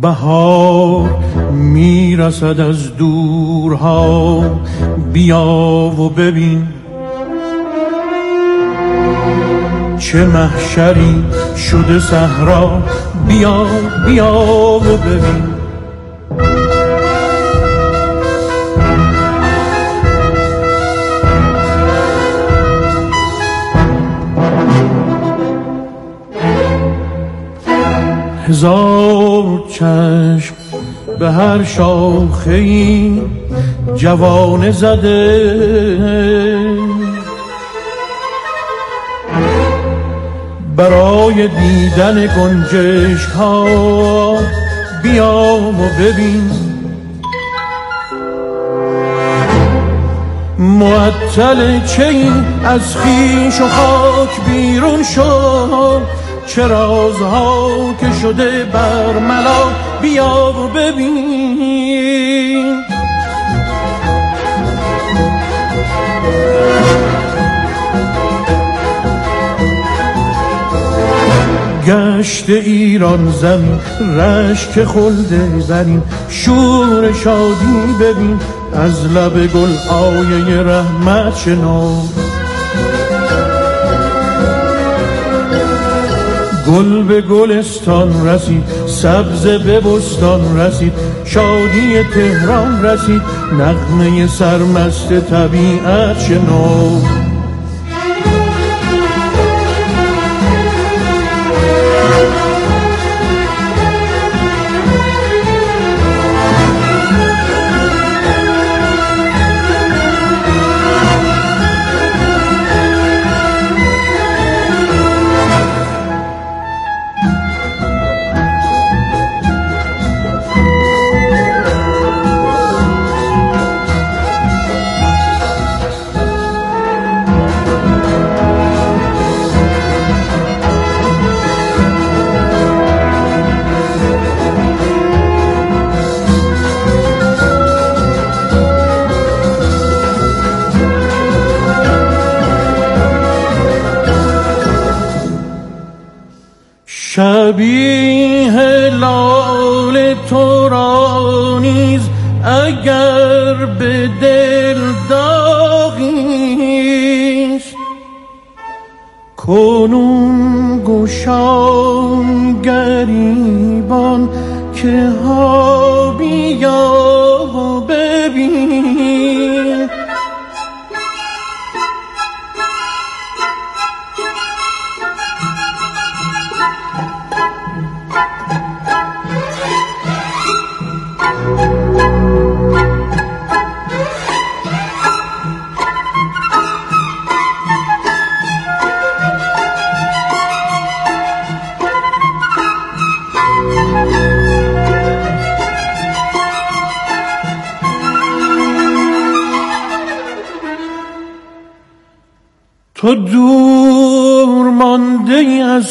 بهار میرسد از دورها، بیا و ببین چه محشری شده صحرا، بیا بیا و ببین. هزار چشم به هر شاخه‌ای جوانه زده، برای دیدن گنجشک ها بیا و ببین. معطل چه این از خویش و خاک بیرون شد، چه رازها که شده برملا، بیا و ببین. گشت ایران زمین رشک خلد برین، شور شادی ببین از لب گل آیه رحمت شنو. گل به گلستان رسید، سبز به بستان رسید، شادی تهران رسید، نغمه سرمست طبیعت شنو. شبیه لال تو را نیز اگر به دل داغیست، کنون گشان گریبان که ها بیا و ببین. تو دور مانده ای از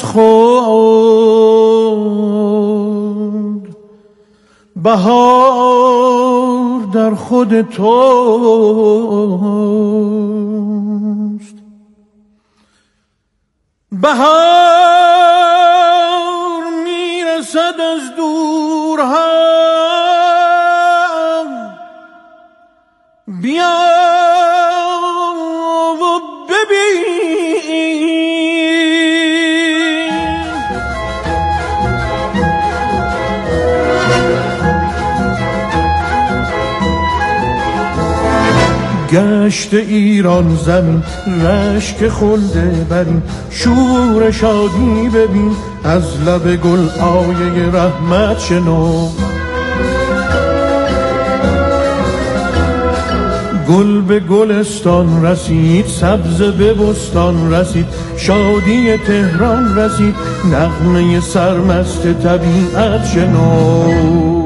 خود، بهار در خود توست. بهار میرسد از دورها، بیا گشت ایران زمین رشک خلد برین، شور شادی ببین از لب گل آیه رحمت شنو. گل به گلستان رسید، سبز به بستان رسید، شادی تهران رسید، نغمه سرمست طبیعت شنو.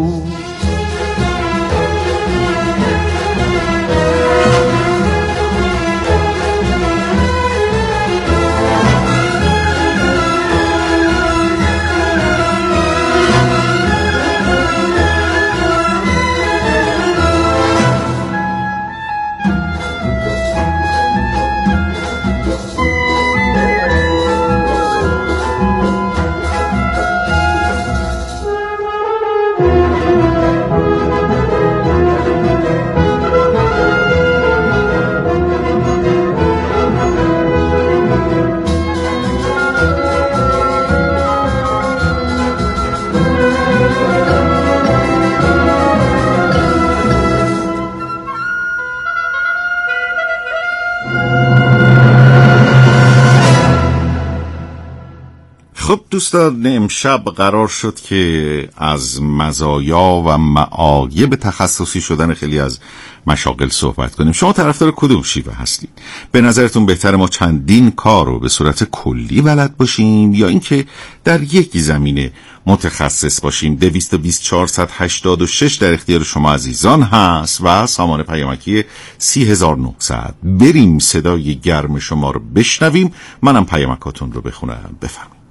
خب دوستان، امشب قرار شد که از مزایا و معایب تخصصی شدن خیلی از مشاغل صحبت کنیم. شما طرفدار کدوم شیوه هستید؟ به نظرتون بهتره ما چندین کار رو به صورت کلی بلد باشیم یا اینکه در یک زمینه متخصص باشیم؟ 22486 در اختیار شما عزیزان هست و سامان پیامکی 30900. بریم صدای گرم شما رو بشنویم، منم پیامکاتون رو بخونم. بفرمایید.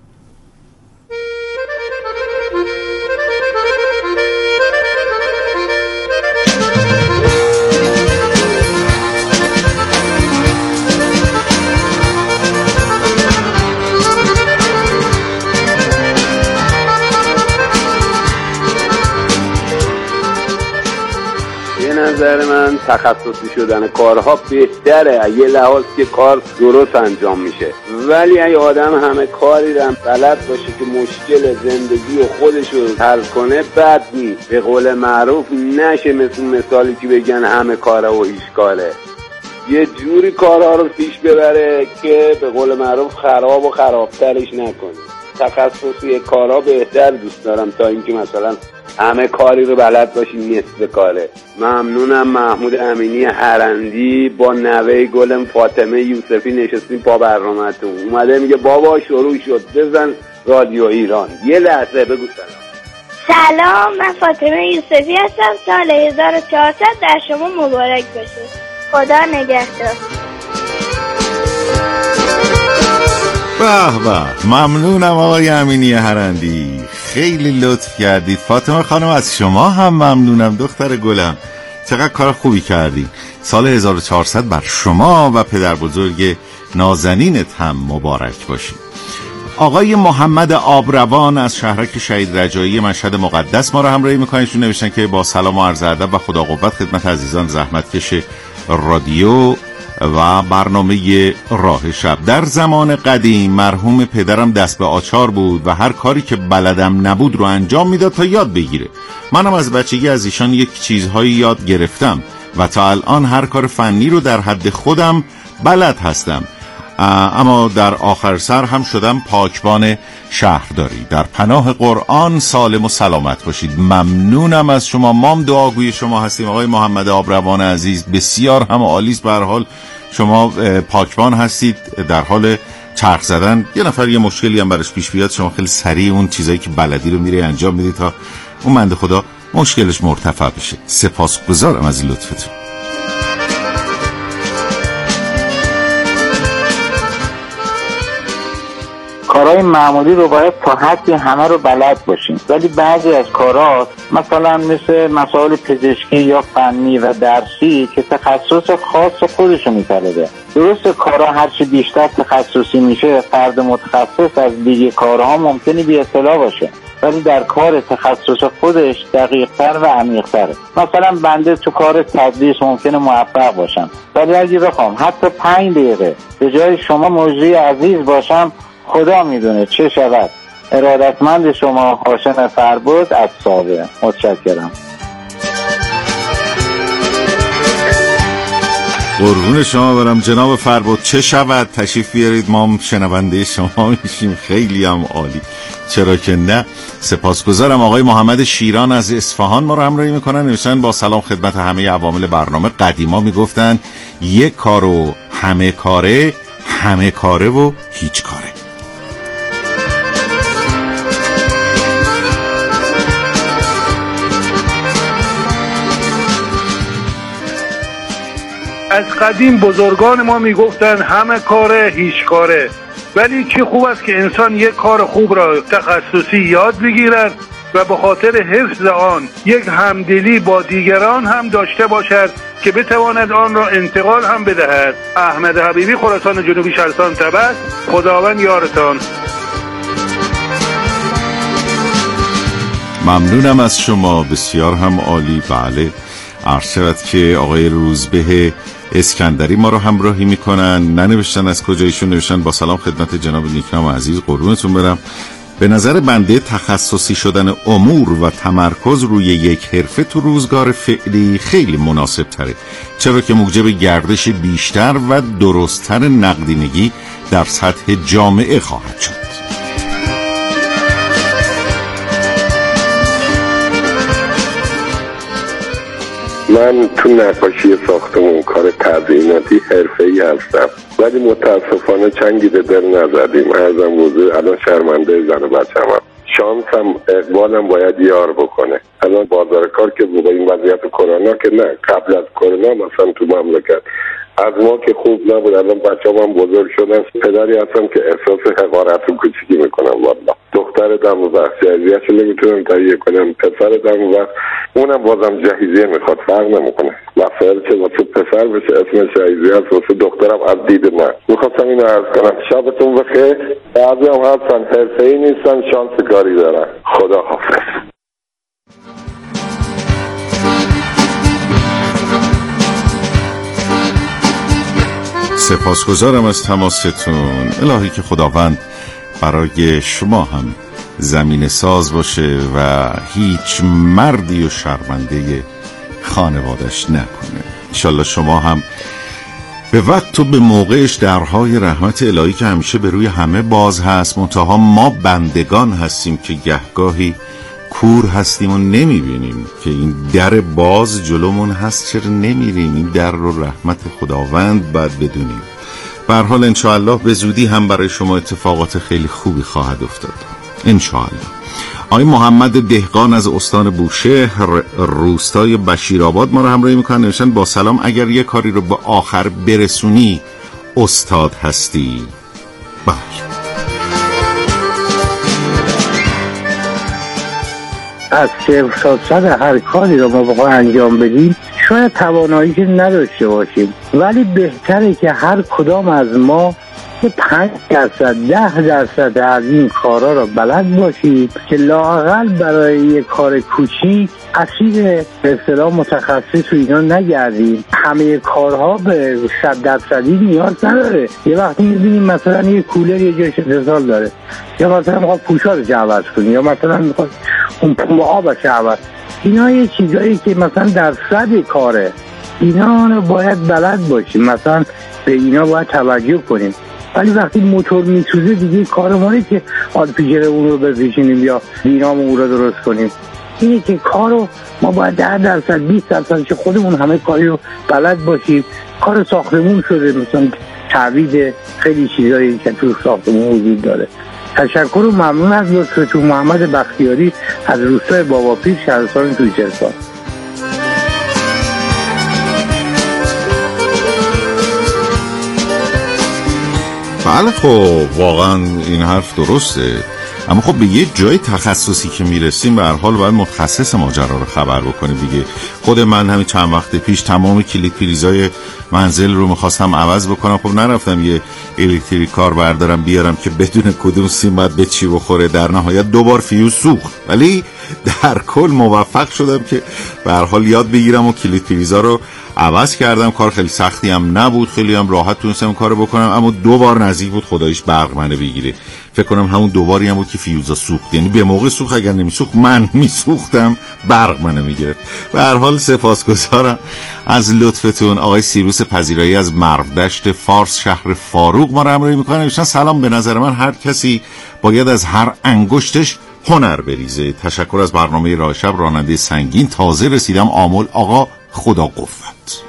نظر من تخصصی شدن کارها بهتره یه لحاظ که کار درست انجام میشه، ولی اگه آدم همه کاری رو بلد باشه که مشکل زندگی و خودش رو حل کنه بد نیست. به قول معروف نشه مثالی که بگن همه کاره و هیچ کاره. یه جوری کارها رو پیش ببره که به قول معروف خراب و خرابترش نکنه. تخصصی کارها بهتر دوست دارم تا اینکه مثلا همه کاری رو بلد باشیم نصف کاره. ممنونم. محمود امینی هرندی با نوه گلم فاطمه یوسفی نشستیم پا برنامه‌تون. اومده میگه بابا شروع شد بزن رادیو ایران. یه لحظه بگو سلام، من فاطمه یوسفی هستم. سال 1400 در شما مبارک باشه. خدا نگهدار. به به، ممنونم آقای امینی هرندی، خیلی لطف کردید. فاطمه خانم از شما هم ممنونم دختر گلم، چقدر کار خوبی کردید. سال 1400 بر شما و پدر بزرگ نازنینت هم مبارک باشید. آقای محمد آبروان از شهرک شهید رجایی مشهد مقدس ما رو همراهی میکنن. ایشون نوشتن که با سلام و عرض ادب و خدا قوت خدمت عزیزان زحمتکش رادیو و برنامه راه شب. در زمان قدیم مرحوم پدرم دست به آچار بود و هر کاری که بلدم نبود رو انجام میداد تا یاد بگیره. منم از بچگی از ایشان یک چیزهایی یاد گرفتم و تا الان هر کار فنی رو در حد خودم بلد هستم، اما در آخر سر هم شدم پاکبان شهرداری. در پناه قرآن سالم و سلامت باشید. ممنونم از شما، مام دعاگوی شما هستیم. آقای محمد آبروان عزیز بسیار هم عالیست. به هر حال شما پاکبان هستید، در حال چرخ زدن. یه نفر یه مشکلی هم براش پیش بیاد، شما خیلی سریع اون چیزایی که بلدی رو میری انجام میدی تا اون بنده خدا مشکلش مرتفع بشه. سپاسگزارم از لطفتون. کارهای معمولی رو باید تا حدی همه رو بلد باشیم، ولی بعضی از کارها مثلا مثل مسائل پزشکی یا فنی و درسی که تخصص خاص خودشو میطلبه. درست کارها هرچی بیشتر تخصصی میشه، فرد متخصص از دیگه کارها ممکنه بی اطلاع باشه، ولی در کار تخصص خودش دقیق‌تر و عمیق‌تره. مثلا بنده تو کار تدریس ممکنه موفق باشم، ولی اگه بخوام حتی 5 دقیقه به جای شما مجری عزیز باشم، خدا میدونه چه شود. ارادتمند شما، هاشم فربود از ساوه. متشکرم. قربون شما برم جناب فربود. چه شود، تشریف بیارید، ما شنونده شما میشیم. خیلی هم عالی، چرا که نه. سپاسگزارم. آقای محمد شیران از اصفهان ما رو همراهی میکنن. نوشتن با سلام خدمت همه عوامل برنامه. قدیما میگفتن یک کارو همه کاره، همه کاره و هیچ کاره. از قدیم بزرگان ما میگفتن همه کاره هیچ کاره، ولی چه خوب است که انسان یک کار خوب را تخصصی یاد بگیرد و به خاطر حفظ آن یک همدلی با دیگران هم داشته باشد که بتواند آن را انتقال هم بدهد. احمد حبیبی، خراسان جنوبی، شهرستان تبت. خداوند یارتان. ممنونم از شما، بسیار هم عالی. بله، عرض شود که آقای روزبه اسکندری ما رو همراهی میکنن. ننوشتن از کجایشون، نوشتن با سلام خدمت جناب نیکنام عزیز، قربونتون برم. به نظر بنده تخصصی شدن امور و تمرکز روی یک حرفه تو روزگار فعلی خیلی مناسب تره، چرا که موجب گردش بیشتر و درستتر نقدینگی در سطح جامعه خواهد شد. من تو نقاشی ساختمون کار تزییناتی حرفه‌ای هستم، ولی متاسفانه چنگی به دل نزدیم. ارزم حضور الان شرمنده زن و بچه‌ام. شانسم اقبالم باید یار بکنه. الان بازار کار که با این وضعیت کرونا که نه، قبل از کرونا مثلا تو مملکت از ما که خوب نبود. الان بچه‌ام بزرگ شدن، پدری هستم که احساس حقارت و کوچیکی میکنم. والله دختر دم و بخش جهیزیه‌شو نمیتونم تهیه کنم، پسر دم و بخش اونم بازم جهیزیه میخواد، فرق نمیکنه. مسائل چه واسه پسر بشه اسم جهیزیه هست، واسه دخترم از دید من. میخواستم اینو عرض کنم. شبتون بخیر. بعضی هم هستن حرفه‌ای نیستن، شانس کاری دارن. خدا حافظ. سپاسگزارم از تماستون. الهی که خداوند برای شما هم زمین ساز باشه و هیچ مردی و شرمنده خانوادش نکنه. انشالله شما هم به وقت و به موقعش درهای رحمت الهی که همیشه به روی همه باز هست، منتها ما بندگان هستیم که گهگاهی کور هستیم و نمیبینیم که این در باز جلومون هست، چرا نمیریم این در رو رحمت خداوند باید بدونیم. به هر حال انشاءالله به زودی هم برای شما اتفاقات خیلی خوبی خواهد افتاد انشاءالله. آقای محمد دهقان از استان بوشهر روستای بشیرآباد ما رو همراهی میکنن. نوشتن با سلام، اگر یه کاری رو به آخر برسونی استاد هستی. بله، از 0 هر کاری رو ما بخوایم انجام بدیم شاید توانایی که نداشته باشیم، ولی بهتره که هر کدام از ما 5% 10% از این کارا رو بلد باشیم که لااقل برای یک کار کوچیک اسیر به اصطلاح متخصص و اینا نگردیم. همه کارها به 100% نیاز نداره. یه وقتی می‌بینیم مثلا یه کولر یه جایش اتصال داره، یا مثلا می‌خواد پوشالش عوض کنی، یا مثلا می‌خواد اون پمپ آبش عوض. اینا یه چیزایی که مثلا در صد کاره، اینا رو باید بلد باشیم، مثلا به اینا باید توجه کنیم. ولی وقتی موتور میسوزه دیگه کار ما نیست که آلپیژر اون رو بپیچونیم یا دینامو اون رو درست کنیم. اینه که کارو ما باید 10% 20% که خودمون همه کاری رو بلد باشیم. کار ساختمون شده، مثلا تعویض خیلی چیزایی که تو ساختمون وجود داره. تشکر و ممنون از لطفتون. محمد بختیاری از روستای باباپیر، شهرستان تویچرستان. بله خب واقعا این حرف درسته، اما خب به یه جای تخصصی که میرسیم به هر حال باید متخصص ماجرا رو خبر بکنیم دیگه. خود من همین چند وقت پیش تمام کلید پریزای منزل رو میخواستم عوض بکنم، خب نرفتم یه الکتریک کار بردارم بیارم که بدون کدوم سیم باید به چی بخوره. در نهایت 2 بار فیوز سوخت، ولی در کل موفق شدم که به هر حال یاد بگیرم و کلید پریزا رو عوض کردم. کار خیلی سختی هم نبود، خیلی هم راحت تونستم کارو بکنم، اما 2 بار نزدیک بود خداییش برق منو بگیره. فکر کنم همون 2 باری هم بود که فیوزا سوخت، یعنی به موقع سوخت، اگر نمیسوخت من میسوختم برق منو میگرفت. به هر حال سپاسگزارم از لطفتون. آقای سیروس پذیرایی از مرودشت فارس شهر فاروق ما رو همراهی میکنن. نوشتن سلام، به نظر من هر کسی باید از هر انگشتش هنر بریزه. تشکر از برنامه راه شب، راننده سنگین، تازه رسیدم آمل. آقا خدا قوت.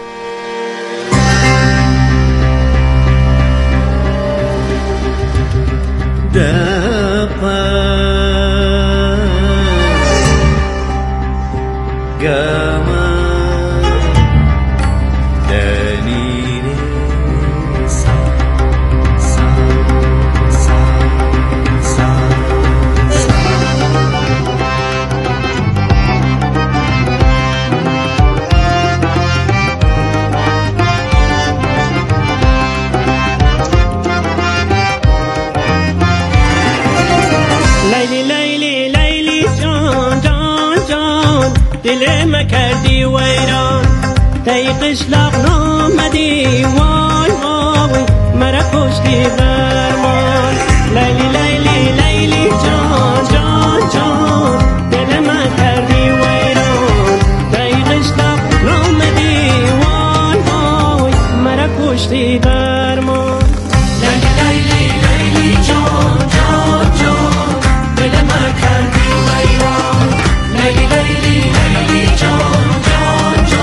کردی ویران تای قشلاق نامدی، وای وای مرا کشتی درمان. لیلی لیلی لیلی جان جان جان دل من کردی ویران تای قشلاق نامدی، وای وای مرا کشتی درمان. لیلی لیلی لیلی جان جان جان دل من کردی ویران. لیلی لیلی لیلی جان جان جان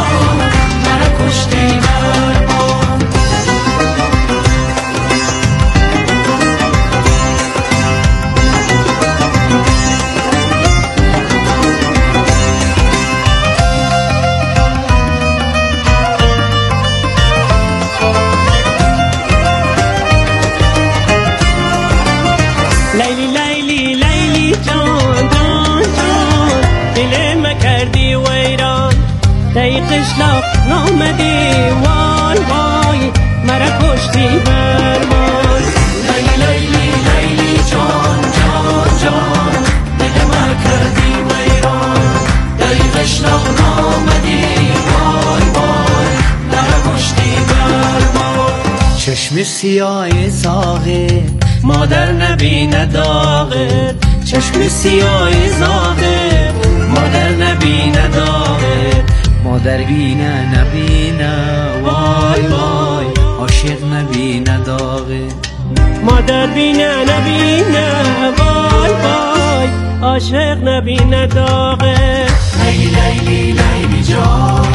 قشلاق نامدی وای وای مرا کشتی برمان لیلی لیلی لیلی جان جان جان دل من کردی ویران دی قشلاق نامدی وای وای مرا کشتی برمان چشم سیاه زاغه مادر نبینه داغه چشم سیاه زاغه مادر نبینه داغه مادر بینه نبینه وای وای عاشق نبینه داغه مادر بینه نبینه وای وای عاشق نبینه داغه لیلی لیلی لیلی جان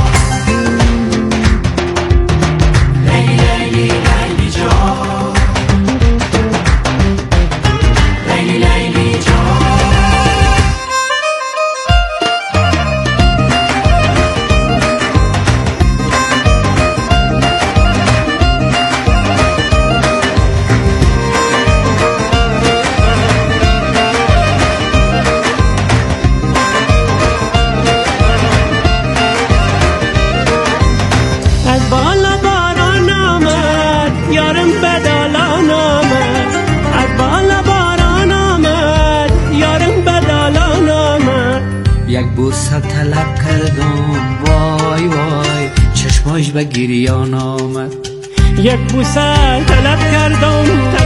لیلی لیلی لیلی جان لیلی لیلی جان بوسه طلب کردم وای وای چشماش به گریان آمد یک بوسه طلب کردم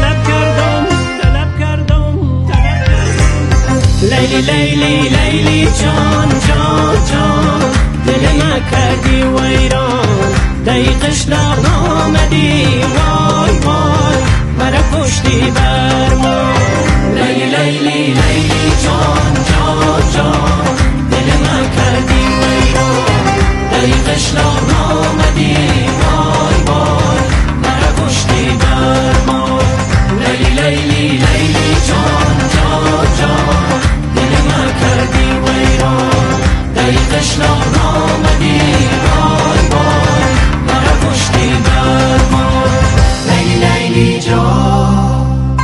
لیلی لیلی لیلی جان جان جان دل من کردی ویران دی قشلاق نامدی وای وای مرا کشتی برمان لیلی لیلی لیلی جان جان جان من کردی ویران دی قشلاق نامدی وای وای مرا کشتی برمان لیلی لیلی لیلی جان جان جان دل من کردی ویران دی قشلاق نامدی وای وای مرا کشتی برمان لیلی لیلی جان.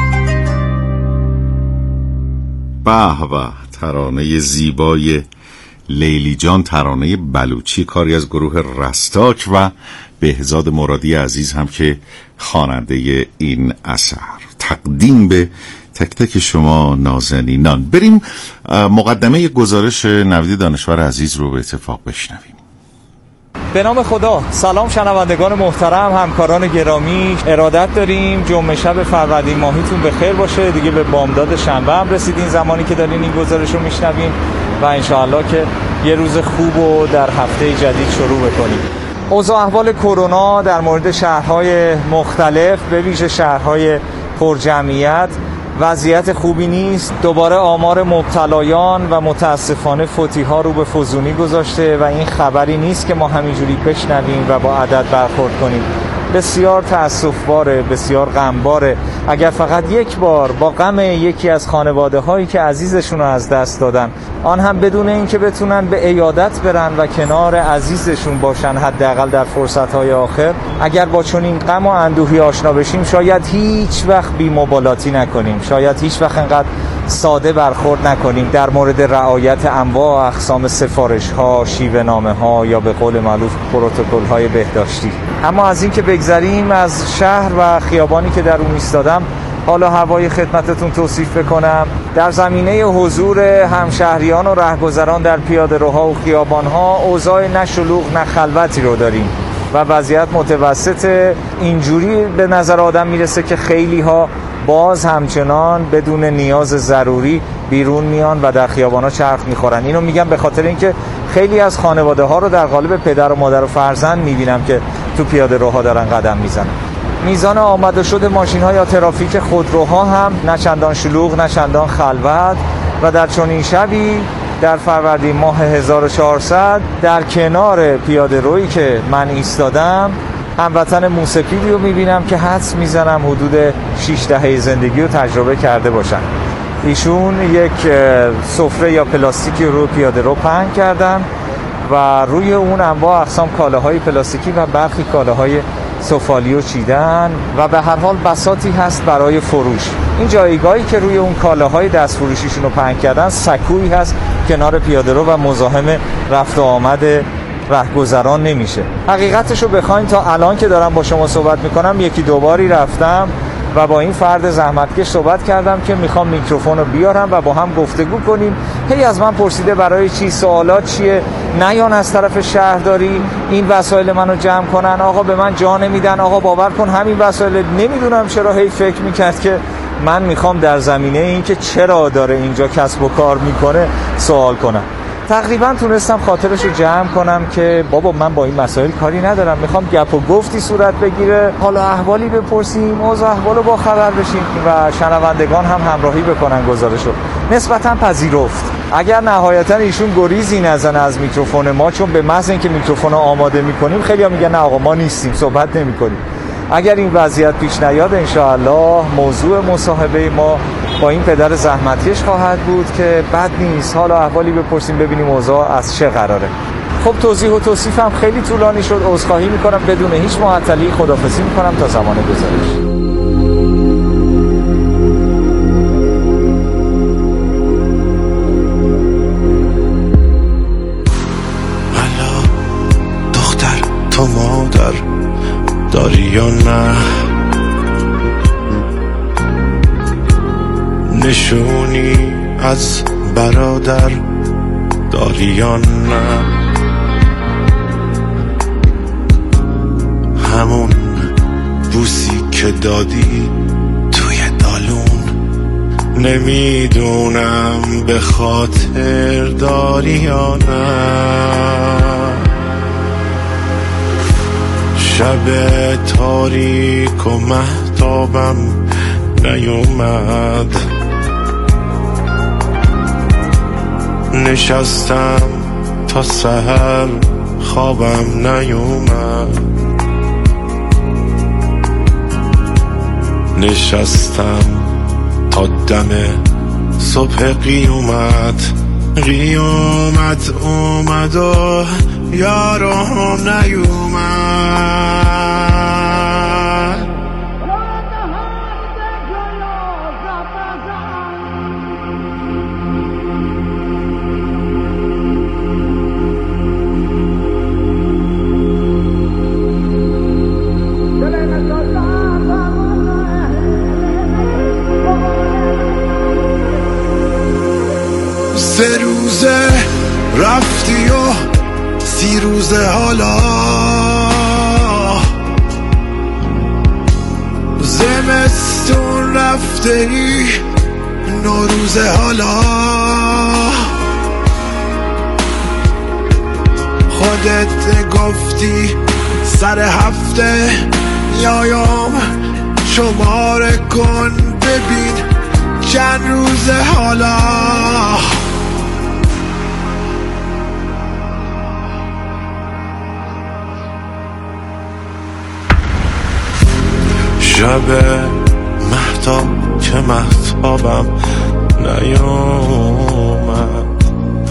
به به، ترانه زیبای لیلی جان، ترانه بلوچی، کاری از گروه رستاک و بهزاد مرادی عزیز هم که خواننده این اثر. تقدیم به تک تک شما نازنینان. بریم مقدمه گزارش نوید دانشور عزیز رو به اتفاق بشنویم. به نام خدا. سلام شنوندگان محترم، همکاران گرامی، ارادت داریم جمعه شب فروردین ماهیتون به خیر باشه. دیگه به بامداد شنبه هم رسیدین زمانی که دارین این گزارش رو میشنویم و انشاءالله که یه روز خوب رو در هفته جدید شروع بکنیم. اوضاع احوال کرونا در مورد شهرهای مختلف، به ویژه شهرهای پرجمعیت، وضعیت خوبی نیست. دوباره آمار مبتلایان و متاسفانه فوتی‌ها رو به فزونی گذاشته و این خبری نیست که ما همینجوری بشنویم و با عدد برخورد کنیم. بسیار تأسف‌باره، بسیار غمباره. اگر فقط یک بار با غم یکی از خانواده‌هایی که عزیزشون رو از دست دادن، آن هم بدون اینکه بتونن به عیادت برن و کنار عزیزشون باشن، حداقل در فرصت‌های آخر، اگر با چنین غم و اندوهی آشنا بشیم، شاید هیچ وقت بی‌مبالاتی نکنیم، شاید هیچ وقت انقدر ساده برخورد نکنیم در مورد رعایت انواع و اقسام سفارش‌ها، شیوه‌نامه‌ها یا به قول معروف پروتکل‌های بهداشتی. اما از این که بگذریم، از شهر و خیابانی که در اون ایستادم حالا هوای خدمتتون توصیف بکنم. در زمینه حضور همشهریان و رهگذران در پیاده‌روها و خیابان‌ها اوضاع نه شلوغ نه خلوتی رو داریم و وضعیت متوسط. اینجوری به نظر آدم میرسه که خیلی‌ها باز همچنان بدون نیاز ضروری بیرون میان و در خیابان‌ها چرخ میخورن. اینو میگم به خاطر اینکه خیلی از خانواده‌ها رو در قالب پدر و مادر و فرزند میبینم که تو پیاده‌روها دارن قدم میزنن. میزان آمد و شد ماشین‌ها یا ترافیک خودروها هم نه چندان شلوغ نه چندان خلوت و در چنین شبی در فروردین ماه 1400 در کنار پیاده‌رویی که من ایستادم هموطن موسیقی رو میبینم که حدس میزنم حدود 6 دهه زندگی رو تجربه کرده باشن. ایشون یک سفره یا پلاستیکی رو پیاده‌رو پهن کردن و روی اون انواع اقسام کالاهای پلاستیکی و برخی کالاهای سفالی چیدن و به هر حال بساطی هست برای فروش. این جایگاهی که روی اون کالاهای دستفروشیشون رو پهن کردن، سکویی هست کنار پیاده‌رو و مزاحم رفت و آمد رهگذران نمیشه. حقیقتشو بخواین تا الان که دارم با شما صحبت میکنم یکی دوباری رفتم و با این فرد زحمتکش صحبت کردم که میخوام میکروفون رو بیارم و با هم گفتگو کنیم. هی از من پرسیده برای چی، سوالات چیه، نیان از طرف شهرداری این وسایل منو جمع کنن، آقا به من جا نمیدن، آقا باور کن همین وسایل. نمیدونم چرا هی فکر میکرد که من میخوام در زمینه این که چرا داره اینجا کسب و کار میکنه سوال کنم. تقریبا تونستم خاطرش رو جمع کنم که بابا من با این مسائل کاری ندارم، میخوام گپ و گفتی صورت بگیره، حالا احوالی بپرسیم، اوضاع احوالو با خبر بشیم و شنوندگان هم همراهی بکنن گزارشو. نسبتا پذیرفت. اگر نهایتا ایشون گریزی نزنه از میکروفون ما، چون به محض اینکه میکروفون رو آماده میکنیم خیلی‌ها میگن نه آقا ما نیستیم، صحبت نمیکنیم. اگر این وضعیت پیش نیاد انشاءالله موضوع مصاحبه ما با این پدر زحمتکش خواهد بود که بد نیست، حالا احوالی بپرسیم ببینیم اوضاع از چه قراره. خب توضیح و توصیفم خیلی طولانی شد، عذرخواهی میکنم، بدون هیچ معطلی خداحافظی میکنم تا زمان گزارش. تو مادر داری یا نه، نشونی از برادر داری یا نه، همون بوسی که دادی توی دالون، نمیدونم به خاطر داری یا نه. شب تاریک و مهتابم نیومد، نشستم تا سحر خوابم نیومد، نشستم تا دم صبح قیامت اومد و یارم نیومد. سه روزه رفتی و 30 روزه حالا، زمستون رفته ای 9 روزه حالا، خودت گفتی سر هفته یایم شماره کن ببین چند روزه حالا. شب مهتاب که مهتابم نیومد،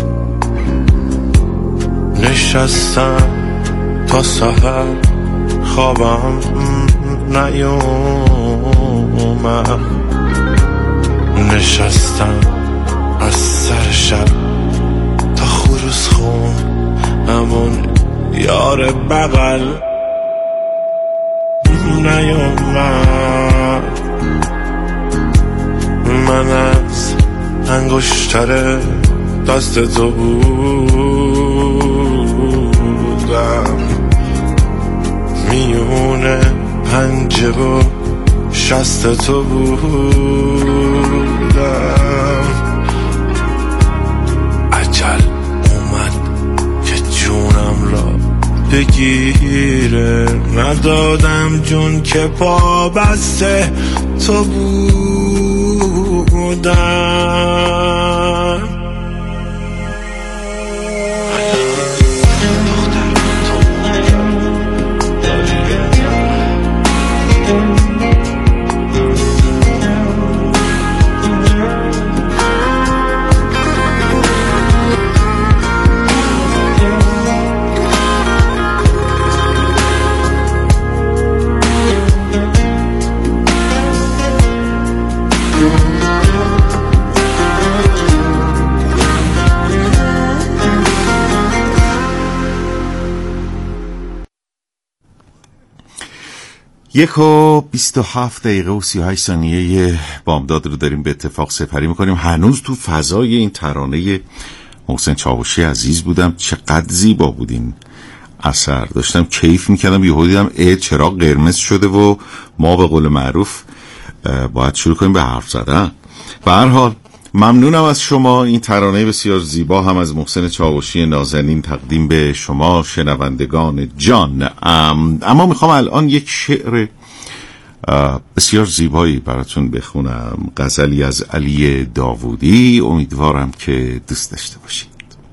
نشستم تا سحر خوابم نیومد، نشستم از سر شب تا خروس خون همون یار بغل نیومد. من از انگشتر دست تو بودم، میونه پنجه و شست تو بودم. عجل اومد که جونم را بگیره، ندادم جون که پا بسته تو بودم. 1:27 و 38 ثانیه بامداد رو داریم به اتفاق سپری میکنیم. هنوز تو فضای این ترانه محسن چاوشی عزیز بودم. چقدر زیبا بود این اثر. داشتم کیف میکردم، یهو دیدم چراغ قرمز شده و ما به قول معروف باید شروع کنیم به حرف زدن. به هر حال ممنونم از شما. این ترانه بسیار زیبا هم از محسن چاوشی نازنین تقدیم به شما شنوندگان جان. اما میخوام الان یک شعر بسیار زیبایی براتون بخونم، غزلی از علی داوودی. امیدوارم که دوست داشته باشید.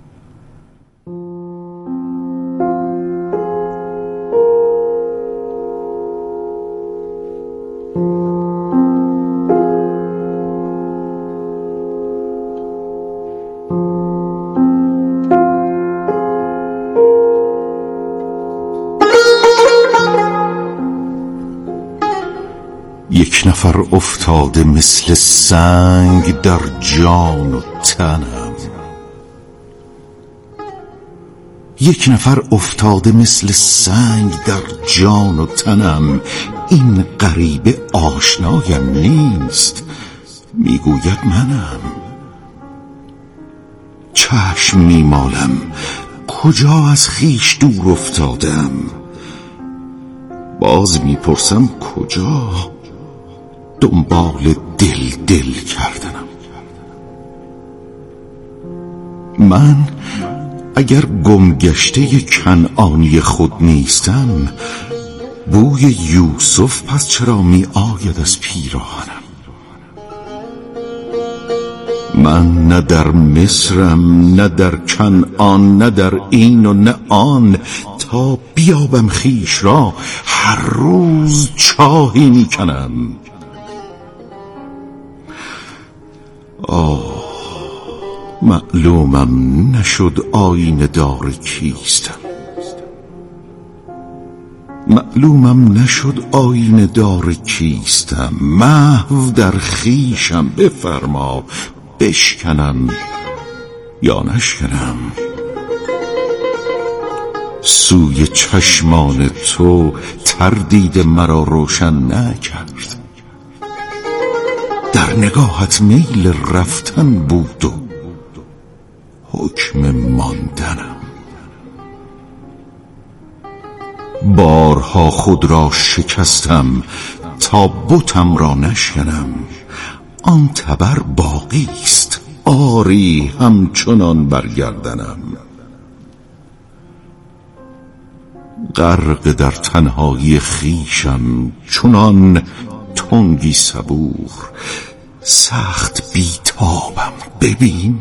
یک نفر افتاده مثل سنگ در جان و تنم، یک نفر افتاده مثل سنگ در جان و تنم. این غریبه آشنایم نیست، میگوید منم. چشم میمالم کجا از خویش دور افتادم، باز میپرسم کجا دنبال دل کردنم. من اگر گمگشته کنعانی خود نیستم، بوی یوسف پس چرا می آید از پیراهنم؟ من نه در مصرم نه در کنعان، نه در این و نه آن، تا بیابم خویش را هر روز چاهی می کنم. معلومم نشد آینه دار کیستم، معلومم نشد آینه دار کیستم. محو در خویشم، بفرما بشکنم یا نشکنم. سوی چشمان تو تردید مرا روشن نکرد، در نگاهت میل رفتن بود و حکم ماندنم. بارها خود را شکستم تا بتم را نشکنم. آن تبر باقی است، آری همچنان برگردنم. غرق در تنهایی خویشم چنان تنگی صبور، سخت بیتابم. ببین